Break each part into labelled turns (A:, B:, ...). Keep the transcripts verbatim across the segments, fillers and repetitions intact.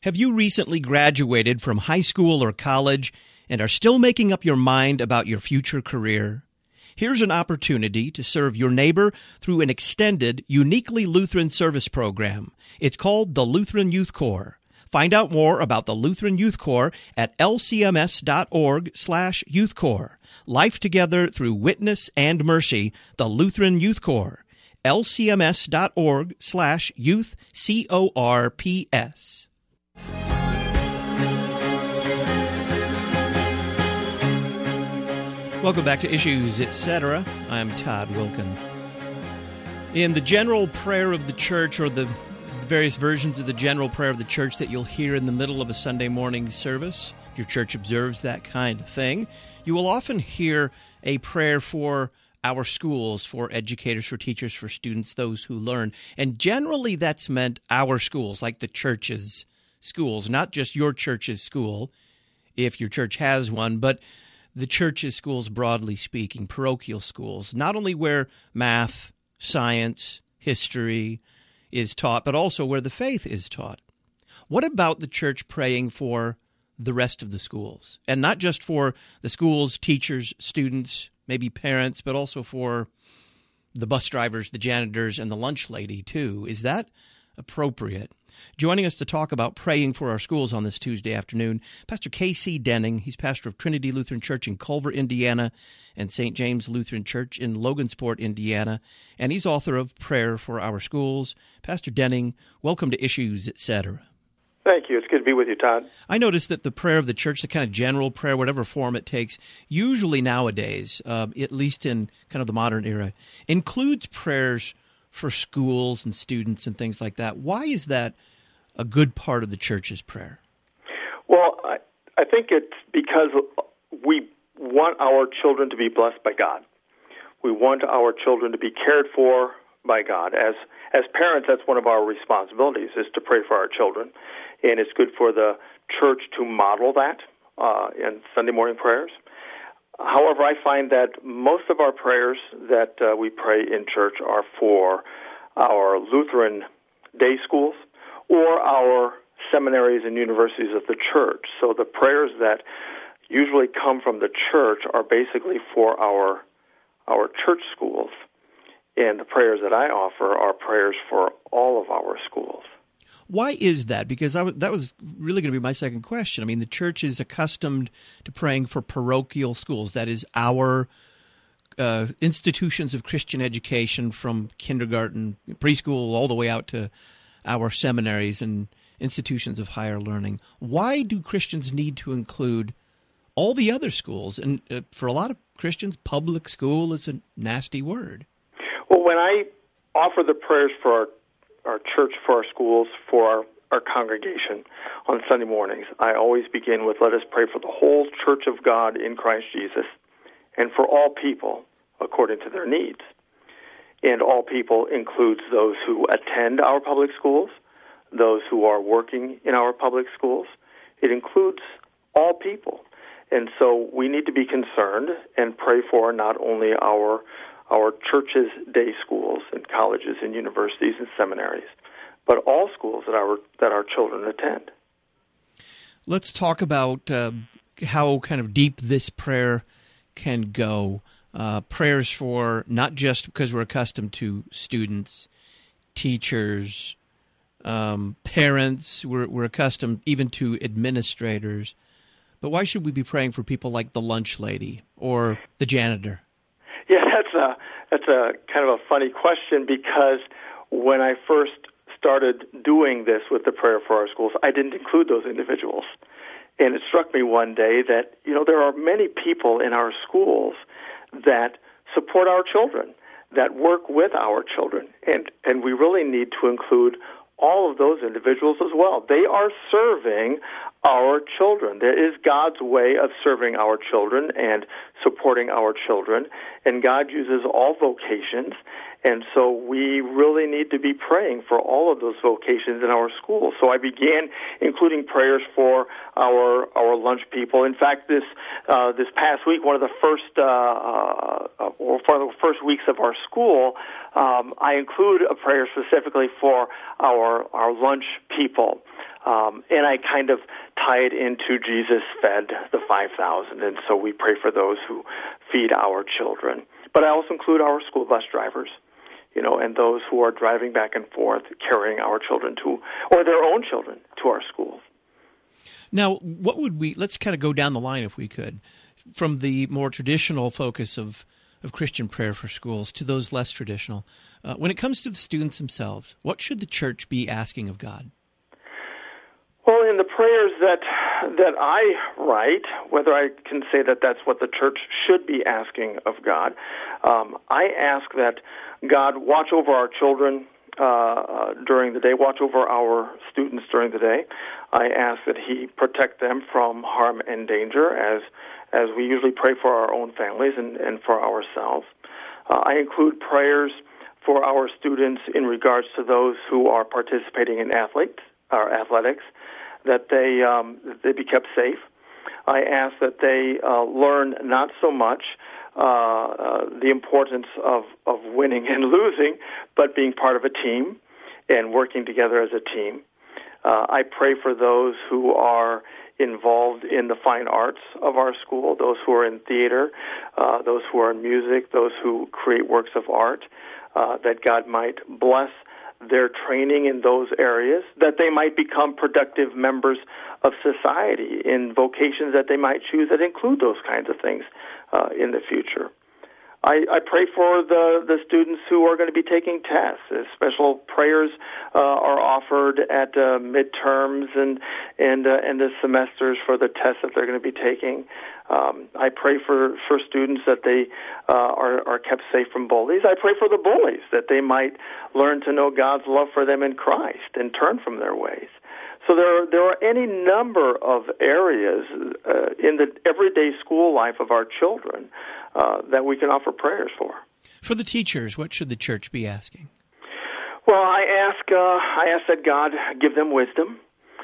A: Have you recently graduated from high school or college and are still making up your mind about your future career? Here's an opportunity to serve your neighbor through an extended, uniquely Lutheran service program. It's called the Lutheran Youth Corps. Find out more about the Lutheran Youth Corps at lcms.org slash youth corps. Life together through witness and mercy, the Lutheran Youth Corps. lcms.org slash youth, C O R P S. Welcome back to Issues, et cetera. I'm Todd Wilken. In the general prayer of the church, or the various versions of the general prayer of the church that you'll hear in the middle of a Sunday morning service, if your church observes that kind of thing, you will often hear a prayer for our schools, for educators, for teachers, for students, those who learn. And generally that's meant our schools, like the church's schools, not just your church's school, if your church has one, but the church's schools, broadly speaking, parochial schools, not only where math, science, history is taught, but also where the faith is taught. What about the church praying for the rest of the schools? And not just for the schools, teachers, students, maybe parents, but also for the bus drivers, the janitors, and the lunch lady, too. Is that appropriate? Joining us to talk about praying for our schools on this Tuesday afternoon, Pastor K C Denning. He's pastor of Trinity Lutheran Church in Culver, Indiana, and Saint James Lutheran Church in Logansport, Indiana, and he's author of Prayer for Our Schools. Pastor Denning, welcome to Issues, et cetera.
B: Thank you. It's good to be with you, Todd.
A: I noticed that the prayer of the church, the kind of general prayer, whatever form it takes, usually nowadays, uh, at least in kind of the modern era, includes prayers for schools and students and things like that. Why is that a good part of the church's prayer?
B: Well, I, I think it's because we want our children to be blessed by God. We want our children to be cared for by God. As as parents, that's one of our responsibilities, is to pray for our children. And it's good for the church to model that uh, in Sunday morning prayers. However, I find that most of our prayers that uh, we pray in church are for our Lutheran day schools or our seminaries and universities of the church. So the prayers that usually come from the church are basically for our our church schools. And the prayers that I offer are prayers for all of our schools.
A: Why is that? Because I w- that was really going to be my second question. I mean, the church is accustomed to praying for parochial schools. That is our uh, institutions of Christian education from kindergarten, preschool, all the way out to our seminaries and institutions of higher learning. Why do Christians need to include all the other schools? And uh, for a lot of Christians, public school is a nasty word.
B: Well, when I offer the prayers for our our church, for our schools, for our, our congregation on Sunday mornings, I always begin with, let us pray for the whole church of God in Christ Jesus and for all people according to their needs. And all people includes those who attend our public schools, those who are working in our public schools. It includes all people. And so we need to be concerned and pray for not only our our churches' day schools and colleges and universities and seminaries, but all schools that our that our children attend.
A: Let's talk about uh, how kind of deep this prayer can go. Uh, prayers for not just because we're accustomed to students, teachers, um, parents, we're, we're accustomed even to administrators, but why should we be praying for people like the lunch lady or the janitor?
B: Yeah, that's a that's a kind of a funny question, because when I first started doing this with the prayer for our schools, I didn't include those individuals. And it struck me one day that, you know, there are many people in our schools that support our children, that work with our children, and, and we really need to include all of those individuals as well. They are serving our children. There is God's way of serving our children and supporting our children, and God uses all vocations, And so we really need to be praying for all of those vocations in our schools. So I began including prayers for our our lunch people. In fact, this uh, this past week, one of the first uh, uh, or for the first weeks of our school, um, I include a prayer specifically for our our lunch people. Um, and I kind of tie it into Jesus fed the five thousand, and so we pray for those who feed our children. But I also include our school bus drivers, you know, and those who are driving back and forth, carrying our children to, or their own children to our schools.
A: Now, what would we, let's kind of go down the line if we could, from the more traditional focus of, of Christian prayer for schools to those less traditional. Uh, when it comes to the students themselves, what should the church be asking of God?
B: Well, in the prayers that that I write, whether I can say that that's what the church should be asking of God, um, I ask that God watch over our children uh, uh, during the day, watch over our students during the day. I ask that He protect them from harm and danger, as as we usually pray for our own families and, and for ourselves. Uh, I include prayers for our students in regards to those who are participating in athletes or athletics, that they um, that they be kept safe. I ask that they uh, learn not so much uh, uh, the importance of, of winning and losing, but being part of a team and working together as a team. Uh, I pray for those who are involved in the fine arts of our school, those who are in theater, uh, those who are in music, those who create works of art, uh, that God might bless their training in those areas, that they might become productive members of society in vocations that they might choose that include those kinds of things uh, in the future. I, I pray for the, the students who are going to be taking tests. Special prayers uh, are offered at uh, midterms and and uh, and the semesters for the tests that they're going to be taking. Um, I pray for, for students that they uh, are, are kept safe from bullies. I pray for the bullies, that they might learn to know God's love for them in Christ and turn from their ways. So there are, there are any number of areas uh, in the everyday school life of our children uh, that we can offer prayers for.
A: For the teachers, what should the church be asking?
B: Well, I ask, uh, I ask that God give them wisdom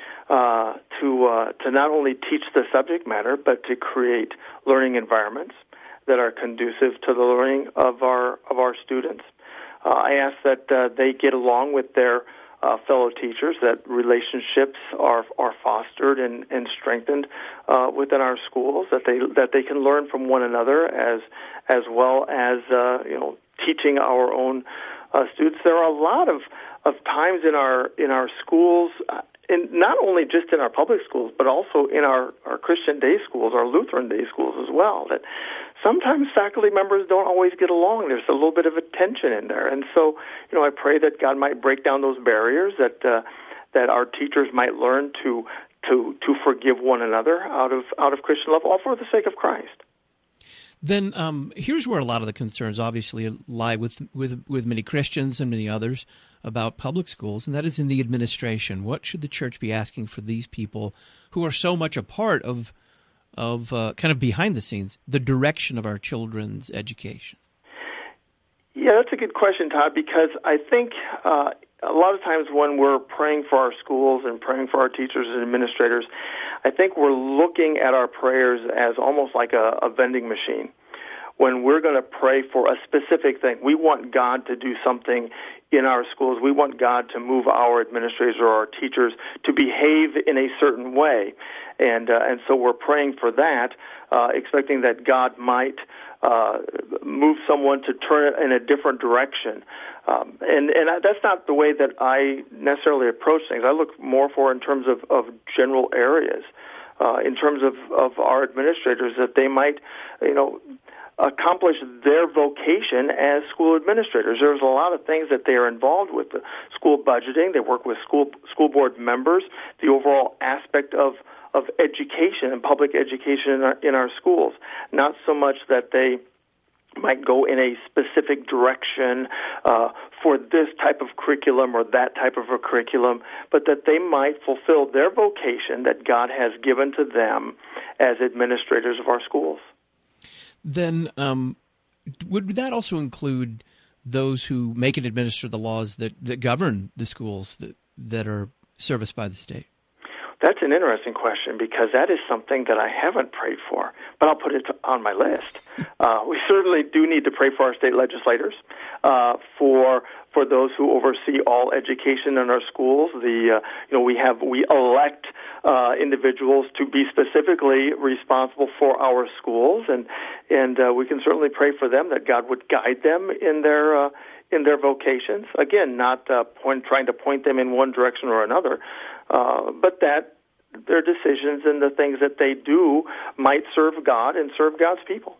B: uh, to uh, to not only teach the subject matter, but to create learning environments that are conducive to the learning of our of our students. Uh, I ask that uh, they get along with their Uh, fellow teachers, that relationships are are fostered and, and strengthened uh, within our schools, that they that they can learn from one another as as well as uh, you know teaching our own uh, students. There are a lot of, of times in our in our schools, uh, and not only just in our public schools, but also in our, our Christian day schools, our Lutheran day schools as well, that sometimes faculty members don't always get along. There's a little bit of a tension in there. And so, you know, I pray that God might break down those barriers, that uh, that our teachers might learn to to to forgive one another out of out of Christian love, all for the sake of Christ.
A: Then um, here's where a lot of the concerns obviously lie with, with, with many Christians and many others about public schools, and that is in the administration. What should the church be asking for these people who are so much a part of of uh, kind of behind the scenes, the direction of our children's education?
B: Yeah, that's a good question, Todd, because I think uh, a lot of times when we're praying for our schools and praying for our teachers and administrators, I think we're looking at our prayers as almost like a, a vending machine. When we're going to pray for a specific thing, we want God to do something in our schools. We want God to move our administrators or our teachers to behave in a certain way. And uh, and so we're praying for that, uh, expecting that God might uh, move someone to turn it in a different direction. Um, and and that's not the way that I necessarily approach things. I look more for in terms of, of general areas, uh, in terms of, of our administrators, that they might, you know, accomplish their vocation as school administrators. There's a lot of things that they are involved with: the school budgeting. They work with school school board members, the overall aspect of of education and public education in our, in our schools. Not so much that they might go in a specific direction uh, for this type of curriculum or that type of a curriculum, but that they might fulfill their vocation that God has given to them as administrators of our schools.
A: Then um, would that also include those who make and administer the laws that, that govern the schools that, that are serviced by the state?
B: That's an interesting question, because that is something that I haven't prayed for, but I'll put it on my list. Uh, we certainly do need to pray for our state legislators, uh, for for those who oversee all education in our schools. The uh, you know we have we elect uh, individuals to be specifically responsible for our schools, and and uh, we can certainly pray for them that God would guide them in their uh, in their vocations. Again, not uh, point, trying to point them in one direction or another. Uh, but that their decisions and the things that they do might serve God and serve God's people.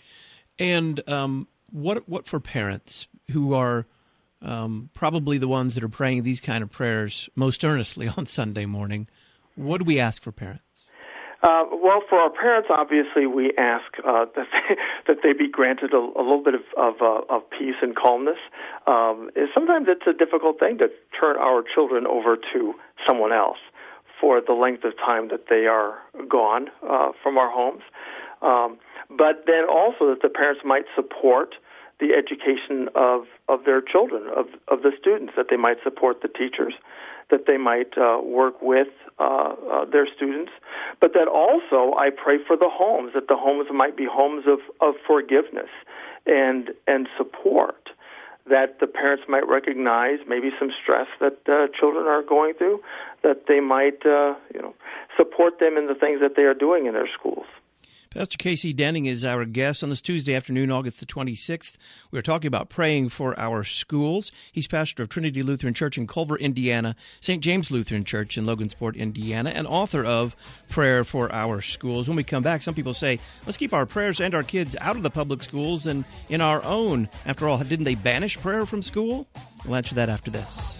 A: And um, what what for parents who are um, probably the ones that are praying these kind of prayers most earnestly on Sunday morning, what do we ask for parents?
B: Uh, well, for our parents, obviously, we ask uh, that they, that they be granted a, a little bit of of, uh, of peace and calmness. Um, sometimes it's a difficult thing to turn our children over to someone else for the length of time that they are gone uh, from our homes. Um, but then also that the parents might support the education of, of their children, of, of the students, that they might support the teachers, that they might uh, work with uh, uh, their students. But that also I pray for the homes, that the homes might be homes of, of forgiveness and and support, that the parents might recognize maybe some stress that uh, children are going through, that they might uh, you know support them in the things that they are doing in their schools.
A: Pastor Casey Denning is our guest on this Tuesday afternoon, August the twenty-sixth. We are talking about praying for our schools. He's pastor of Trinity Lutheran Church in Culver, Indiana, Saint James Lutheran Church in Logansport, Indiana, and author of Prayer for Our Schools. When we come back, some people say, let's keep our prayers and our kids out of the public schools and in our own. After all, didn't they banish prayer from school? We'll answer that after this.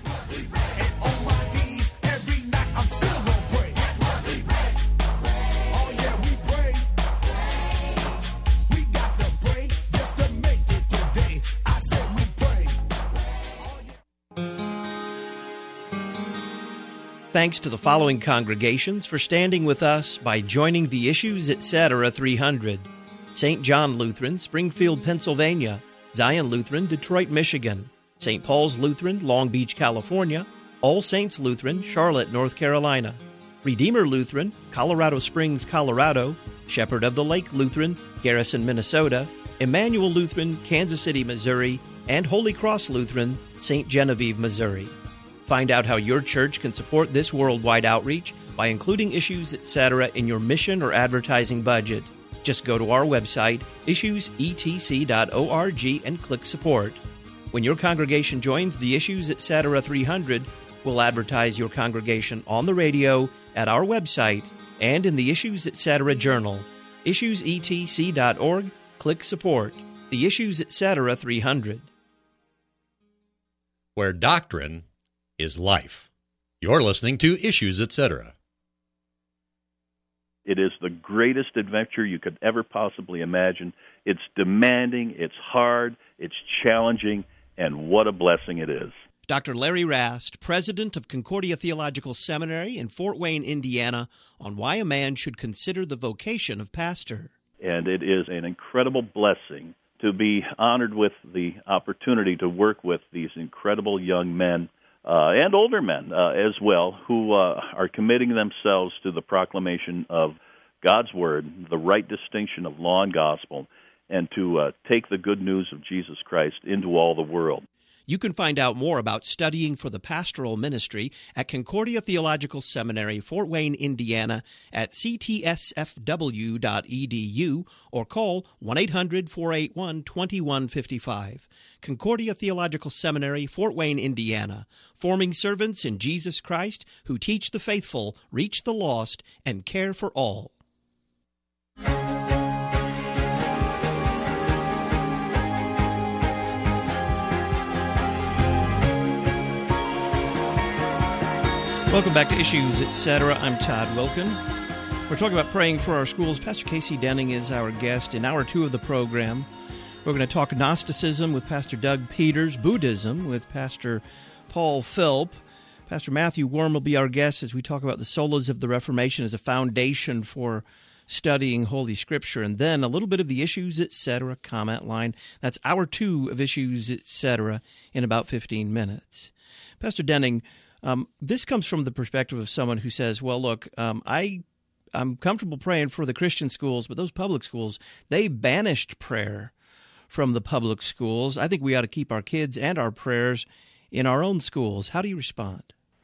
A: Thanks to the following congregations for standing with us by joining the Issues Etc. three hundred. Saint John Lutheran, Springfield, Pennsylvania. Zion Lutheran, Detroit, Michigan. Saint Paul's Lutheran, Long Beach, California. All Saints Lutheran, Charlotte, North Carolina. Redeemer Lutheran, Colorado Springs, Colorado. Shepherd of the Lake Lutheran, Garrison, Minnesota. Emmanuel Lutheran, Kansas City, Missouri. And Holy Cross Lutheran, Saint Genevieve, Missouri. Find out how your church can support this worldwide outreach by including Issues Etc. in your mission or advertising budget. Just go to our website, issues e t c dot org, and click Support. When your congregation joins the Issues Etc. three hundred, we'll advertise your congregation on the radio, at our website, and in the Issues Etc. Journal. issues e t c dot org, click Support. The Issues Etc. three hundred.
C: Where doctrine is life. You're listening to Issues Etc.
D: It is the greatest adventure you could ever possibly imagine. It's demanding, it's hard, it's challenging, and what a blessing it is.
A: Doctor Larry Rast, president of Concordia Theological Seminary in Fort Wayne, Indiana, on why a man should consider the vocation of pastor.
D: And it is an incredible blessing to be honored with the opportunity to work with these incredible young men Uh, and older men uh, as well, who uh, are committing themselves to the proclamation of God's Word, the right distinction of law and gospel, and to uh, take the good news of Jesus Christ into all the world.
A: You can find out more about studying for the pastoral ministry at Concordia Theological Seminary, Fort Wayne, Indiana, at c t s f w dot e d u or call one eight hundred, four eight one, two one five five. Concordia Theological Seminary, Fort Wayne, Indiana, forming servants in Jesus Christ who teach the faithful, reach the lost, and care for all. Welcome back to Issues Etc. I'm Todd Wilkin. We're talking about praying for our schools. Pastor Casey Denning is our guest in hour two of the program. We're going to talk Gnosticism with Pastor Doug Peters, Buddhism with Pastor Paul Philp. Pastor Matthew Worm will be our guest as we talk about the solas of the Reformation as a foundation for studying Holy Scripture, and then a little bit of the Issues, et cetera comment line. That's hour two of Issues, et cetera in about fifteen minutes. Pastor Denning, um, this comes from the perspective of someone who says, well, look, um, I, I'm comfortable praying for the Christian schools, but those public schools, they banished prayer from the public schools. I think we ought to keep our kids and our prayers in our own schools. How do you respond?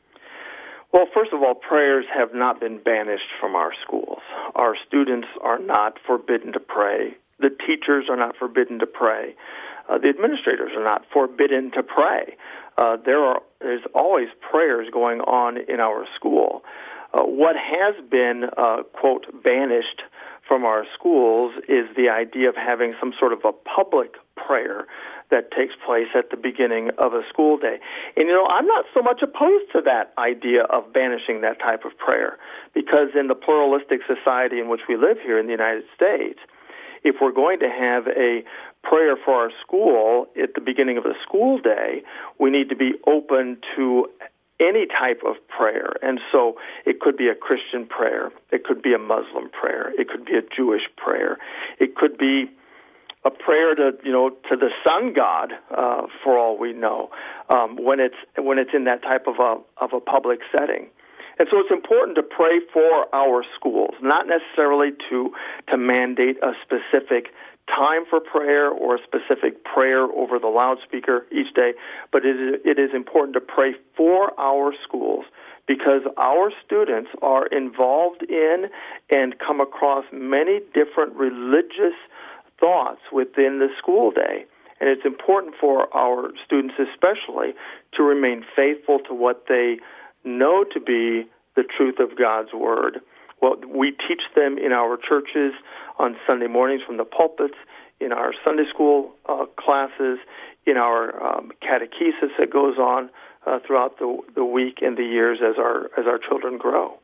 B: Well, first of all, prayers have not been banished from our schools. Our students are not forbidden to pray. The teachers are not forbidden to pray. Uh, the administrators are not forbidden to pray. Uh, there are there's always prayers going on in our school. Uh, what has been, uh, quote, banished from our schools is the idea of having some sort of a public prayer that takes place at the beginning of a school day. And, you know, I'm not so much opposed to that idea of banishing that type of prayer, because in the pluralistic society in which we live here in the United States, if we're going to have a prayer for our school at the beginning of the school day, we need to be open to any type of prayer. And so it could be a Christian prayer. It could be a Muslim prayer. It could be a Jewish prayer. It could be a prayer to, you know, to the sun god, uh, for all we know, um, when it's when it's in that type of a of a public setting. And so it's important to pray for our schools, not necessarily to to mandate a specific time for prayer or a specific prayer over the loudspeaker each day, but it is, it is important to pray for our schools, because our students are involved in and come across many different religious thoughts within the school day. And it's important for our students especially to remain faithful to what they know to be the truth of God's Word. Well, we teach them in our churches on Sunday mornings from the pulpits, in our Sunday school uh, classes, in our um, catechesis that goes on uh, throughout the the week and the years as our as our children grow.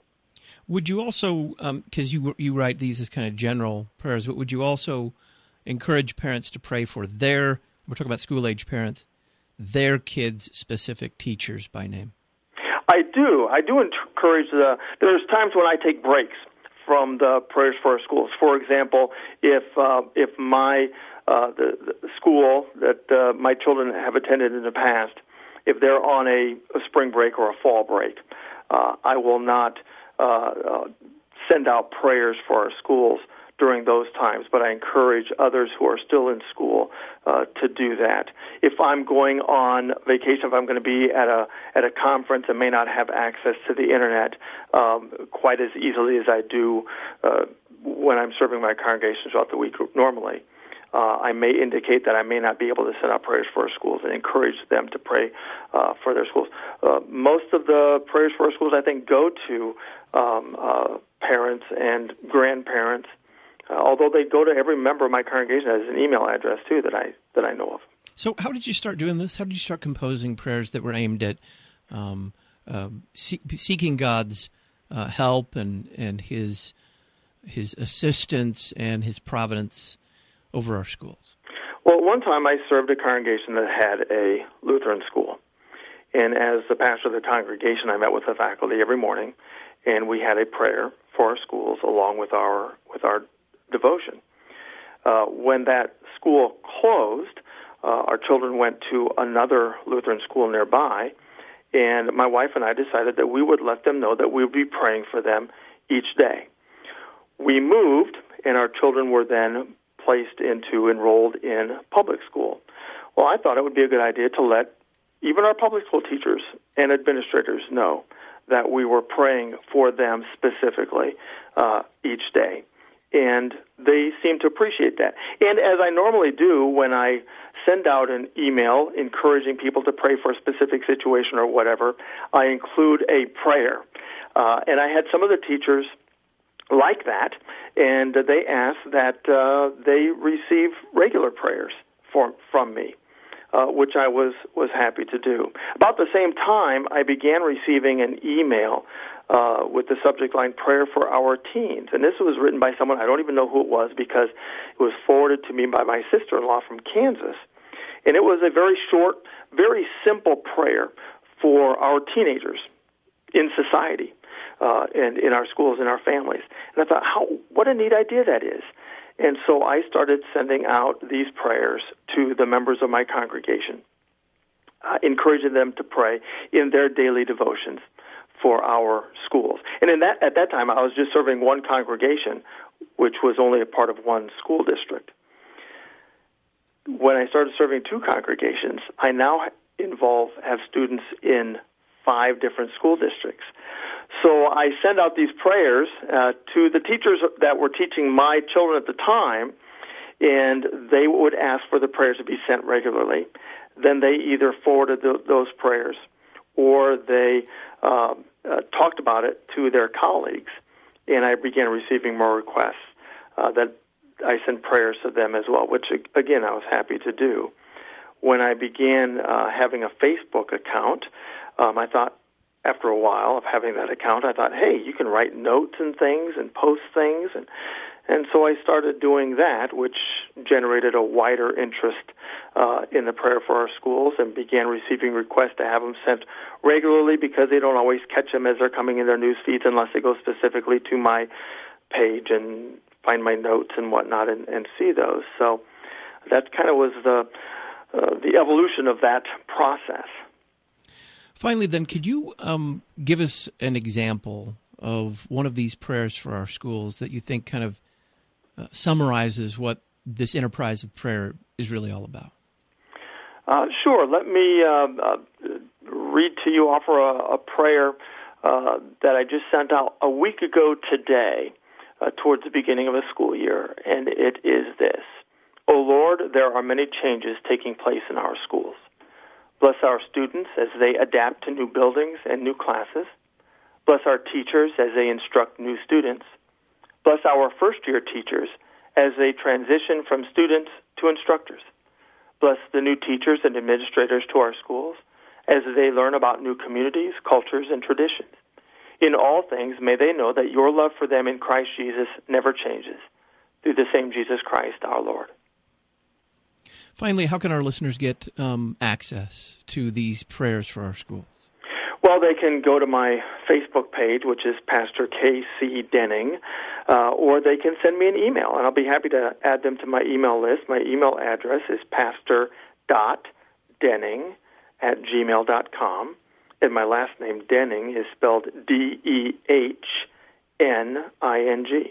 A: Would you also, because um, you you write these as kind of general prayers, but would you also encourage parents to pray for their, we're talking about school-age parents, their kids' specific teachers by name?
B: I do. I do encourage the, there's times when I take breaks from the prayers for our schools. For example, if uh, if my uh, the, the school that uh, my children have attended in the past, if they're on a, a spring break or a fall break, uh, I will not Uh, uh, send out prayers for our schools during those times, but I encourage others who are still in school uh, to do that. If I'm going on vacation, if I'm going to be at a at a conference and may not have access to the internet um, quite as easily as I do uh, when I'm serving my congregation throughout the week normally, Uh, I may indicate that I may not be able to send out prayers for our schools and encourage them to pray uh, for their schools. Uh, most of the prayers for our schools, I think, go to um, uh, parents and grandparents, uh, although they go to every member of my congregation as an email address, too, that I that I know of.
A: So how did you start doing this? How did you start composing prayers that were aimed at um, uh, see- seeking God's uh, help and, and His His assistance and His providence over our schools?
B: Well, one time I served a congregation that had a Lutheran school. And as the pastor of the congregation, I met with the faculty every morning, and we had a prayer for our schools along with our with our devotion. Uh, when that school closed, uh, our children went to another Lutheran school nearby, and my wife and I decided that we would let them know that we would be praying for them each day. We moved, and our children were then placed into, enrolled in public school. Well, I thought it would be a good idea to let even our public school teachers and administrators know that we were praying for them specifically uh, each day. And they seem to appreciate that. And as I normally do when I send out an email encouraging people to pray for a specific situation or whatever, I include a prayer. Uh, and I had some of the teachers like that, and they asked that uh, they receive regular prayers for, from me, uh, which I was, was happy to do. About the same time, I began receiving an email uh, with the subject line, Prayer for Our Teens. And this was written by someone, I don't even know who it was, because it was forwarded to me by my sister-in-law from Kansas. And it was a very short, very simple prayer for our teenagers in society. uh, and in our schools, in our families. And I thought, how what a neat idea that is. And so I started sending out these prayers to the members of my congregation, uh, encouraging them to pray in their daily devotions for our schools. And in that at that time, I was just serving one congregation, which was only a part of one school district. When I started serving two congregations, I now involve have students in five different school districts. So I send out these prayers uh, to the teachers that were teaching my children at the time, and they would ask for the prayers to be sent regularly. Then they either forwarded the, those prayers or they uh, uh, talked about it to their colleagues, and I began receiving more requests uh, that I sent prayers to them as well, which, again, I was happy to do. When I began uh, having a Facebook account, um, I thought, after a while of having that account, I thought, hey, you can write notes and things and post things. And, and so I started doing that, which generated a wider interest uh, in the prayer for our schools, and began receiving requests to have them sent regularly, because they don't always catch them as they're coming in their news feeds unless they go specifically to my page and find my notes and whatnot and, and see those. So that kind of was the uh, the evolution of that process.
A: Finally, then, could you um, give us an example of one of these prayers for our schools that you think kind of uh, summarizes what this enterprise of prayer is really all about?
B: Uh, sure. Let me uh, uh, read to you, offer a, a prayer uh, that I just sent out a week ago today uh, towards the beginning of the school year, and it is this. O Lord, there are many changes taking place in our schools. Bless our students as they adapt to new buildings and new classes. Bless our teachers as they instruct new students. Bless our first-year teachers as they transition from students to instructors. Bless the new teachers and administrators to our schools as they learn about new communities, cultures, and traditions. In all things, may they know that your love for them in Christ Jesus never changes. Through the same Jesus Christ, our Lord.
A: Finally, how can our listeners get um, access to these prayers for our schools?
B: Well, they can go to my Facebook page, which is Pastor K C Denning, uh, or they can send me an email, and I'll be happy to add them to my email list. My email address is pastor dot denning at gmail dot com, and my last name, Denning, is spelled D E H N I N G.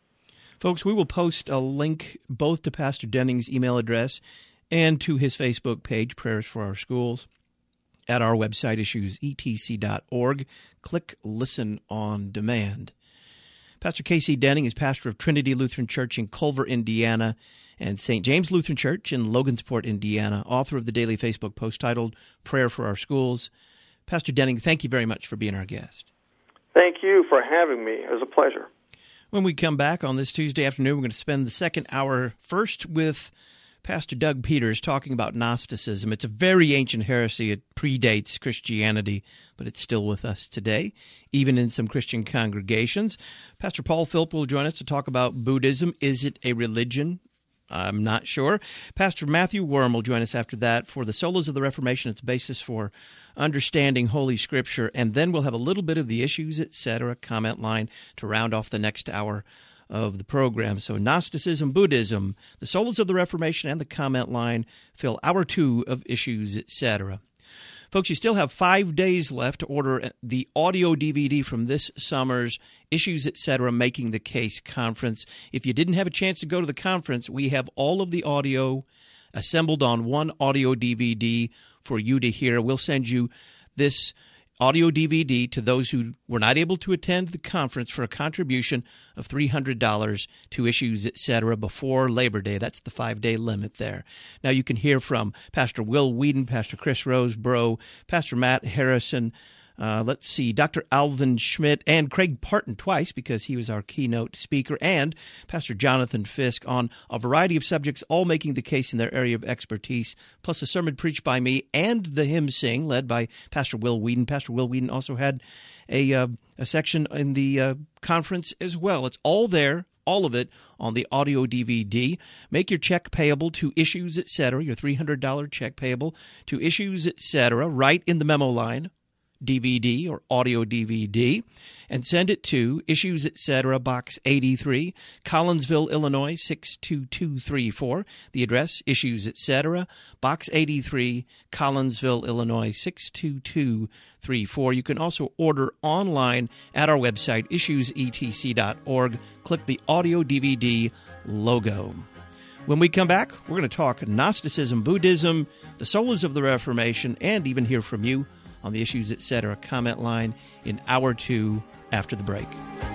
A: Folks, we will post a link both to Pastor Denning's email address and to his Facebook page, Prayers for Our Schools, at our website, issues e t c dot org. Click Listen on Demand. Pastor K C Denning is pastor of Trinity Lutheran Church in Culver, Indiana, and Saint James Lutheran Church in Logansport, Indiana, author of the daily Facebook post titled Prayer for Our Schools. Pastor Denning, thank you very much for being our guest.
B: Thank you for having me. It was a pleasure.
A: When we come back on this Tuesday afternoon, we're going to spend the second hour first with Pastor Doug Peters talking about Gnosticism. It's a very ancient heresy. It predates Christianity, but it's still with us today, even in some Christian congregations. Pastor Paul Philp will join us to talk about Buddhism. Is it a religion? I'm not sure. Pastor Matthew Worm will join us after that for the Solas of the Reformation, its basis for understanding Holy Scripture, and then we'll have a little bit of the Issues, et cetera comment line to round off the next hour of the program. So Gnosticism, Buddhism, the Solas of the Reformation, and the comment line fill hour two of Issues, et cetera. Folks, you still have five days left to order the audio D V D from this summer's Issues, et cetera, Making the Case conference. If you didn't have a chance to go to the conference, we have all of the audio assembled on one audio D V D for you to hear. We'll send you this audio D V D to those who were not able to attend the conference for a contribution of three hundred dollars to Issues, et cetera, before Labor Day. That's the five-day limit there. Now you can hear from Pastor Will Whedon, Pastor Chris Rosebrough, Pastor Matt Harrison, Uh, let's see, Doctor Alvin Schmidt, and Craig Parton twice, because he was our keynote speaker, and Pastor Jonathan Fisk on a variety of subjects, all making the case in their area of expertise, plus a sermon preached by me and the hymn sing led by Pastor Will Whedon. Pastor Will Whedon also had a, uh, a section in the uh, conference as well. It's all there, all of it, on the audio D V D. Make your check payable to Issues, et cetera, your three hundred dollars check payable to Issues, et cetera, right in the memo line. D V D or audio D V D, and send it to Issues Etc., Box eighty-three, Collinsville, Illinois, six two two three four. The address, Issues Etc., Box eighty-three, Collinsville, Illinois, six two two three four. You can also order online at our website, issues e t c dot org. Click the audio D V D logo. When we come back, we're going to talk Gnosticism, Buddhism, the solas of the Reformation, and even hear from you on the Issues Etc. comment line in hour two after the break.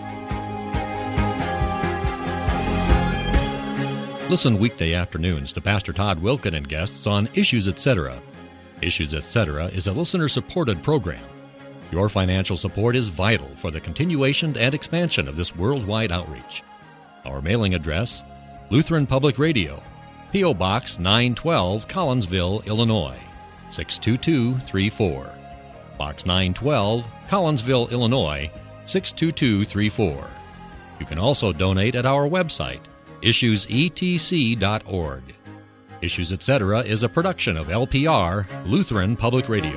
C: Listen weekday afternoons to Pastor Todd Wilken and guests on Issues Etc. Issues Etc. is a listener-supported program. Your financial support is vital for the continuation and expansion of this worldwide outreach. Our mailing address, Lutheran Public Radio, P O. Box nine twelve, Collinsville, Illinois, six two two three four. Box nine twelve, Collinsville, Illinois, six two two three four. You can also donate at our website, issues e t c dot org. Issues Etc. is a production of L P R, Lutheran Public Radio.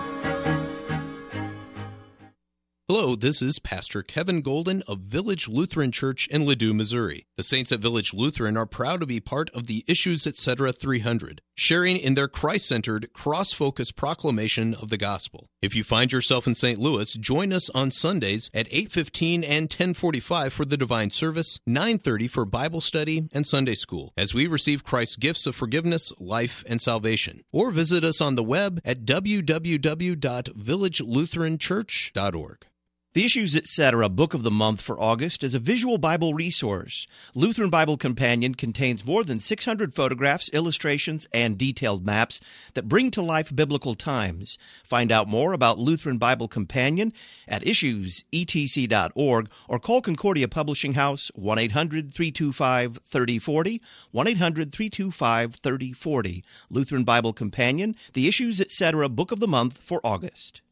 E: Hello, this is Pastor Kevin Golden of Village Lutheran Church in Ladue, Missouri. The saints at Village Lutheran are proud to be part of the Issues Etc. three hundred, sharing in their Christ-centered, cross-focused proclamation of the gospel. If you find yourself in Saint Louis, join us on Sundays at eight fifteen and ten forty-five for the divine service, nine thirty for Bible study and Sunday school, as we receive Christ's gifts of forgiveness, life, and salvation. Or visit us on the web at w w w dot village lutheran church dot org.
A: The Issues Etc. Book of the Month for August is a visual Bible resource. Lutheran Bible Companion contains more than six hundred photographs, illustrations, and detailed maps that bring to life biblical times. Find out more about Lutheran Bible Companion at issues e t c dot org or call Concordia Publishing House one eight hundred three two five three oh four oh, one eight hundred three two five three oh four oh. Lutheran Bible Companion, the Issues Etc. Book of the Month for August.